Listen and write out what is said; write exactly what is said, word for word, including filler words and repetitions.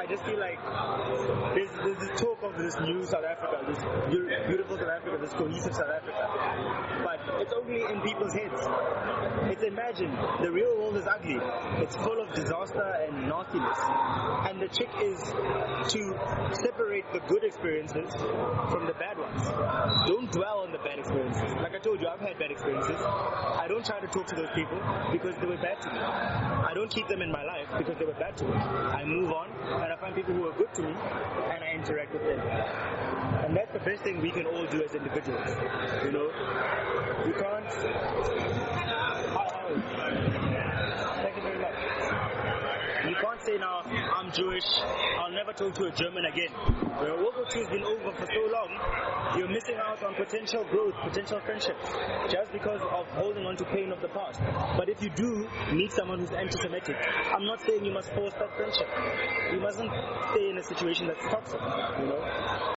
I just feel like there's, there's this talk of this new South Africa, this beautiful South Africa, this cohesive South Africa, but it's only in people's heads. It's imagine, the real world is ugly. It's full of disaster and nastiness. And the trick is to separate the good experiences from the bad ones. Don't dwell on the bad experiences. Like I told you, I've had bad experiences. I don't try to talk to those people because they were bad to me. I don't keep them in my life because they were bad to me. I move on and I find people who are good to me and I interact with them. And that's the best thing we can all do as individuals. You know, you can't. Thank you very much. You can't say now, I'm Jewish, I'll never talk to a German again. You know, World War Two has been over for so long, you're missing out on potential growth, potential friendships, just because of holding on to pain of the past. But if you do meet someone who's anti-Semitic, I'm not saying you must force that friendship. You mustn't stay in a situation that's toxic, you know.